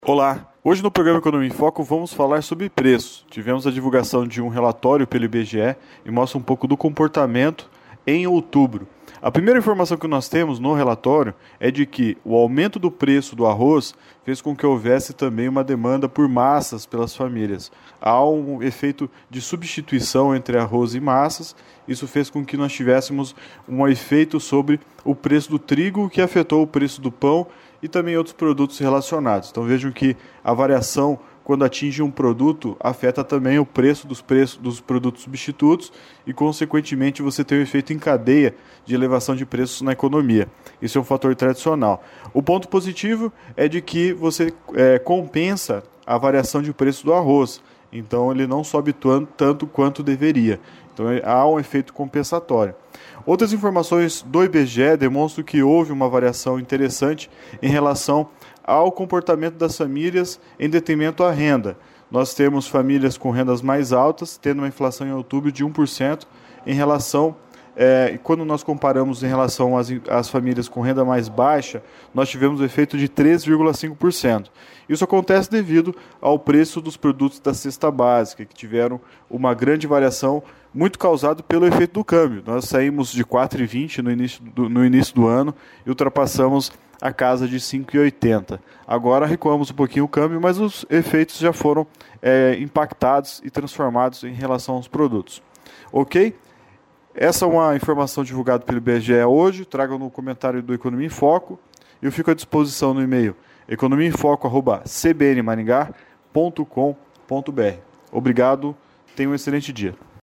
Olá, hoje no programa Economia em Foco vamos falar sobre preço. Tivemos a divulgação de um relatório pelo IBGE e mostra um pouco do comportamento em outubro. A primeira informação que nós temos no relatório é de que o aumento do preço do arroz fez com que houvesse também uma demanda por massas pelas famílias. Há um efeito de substituição entre arroz e massas. Isso fez com que nós tivéssemos um efeito sobre o preço do trigo, que afetou o preço do pão e também outros produtos relacionados. Então vejam que a variação, quando atinge um produto, afeta também o preço dos produtos substitutos e, consequentemente, você tem um efeito em cadeia de elevação de preços na economia. Isso é um fator tradicional. O ponto positivo é de que você compensa a variação de preço do arroz. Então ele não sobe tanto quanto deveria. Então há um efeito compensatório. Outras informações do IBGE demonstram que houve uma variação interessante em relação ao comportamento das famílias em detrimento à renda. Nós temos famílias com rendas mais altas, tendo uma inflação em outubro de 1% em relação... quando nós comparamos em relação às famílias com renda mais baixa, nós tivemos um efeito de 3,5%. Isso acontece devido ao preço dos produtos da cesta básica, que tiveram uma grande variação, muito causado pelo efeito do câmbio. Nós saímos de 4,20 no início do ano e ultrapassamos a casa de 5,80. Agora recuamos um pouquinho o câmbio, mas os efeitos já foram impactados e transformados em relação aos produtos. Ok? Essa é uma informação divulgada pelo IBGE hoje. Tragam no comentário do Economia em Foco. Eu fico à disposição no e-mail economiaemfoco@cbnmaringá.com.br. Obrigado, tenha um excelente dia.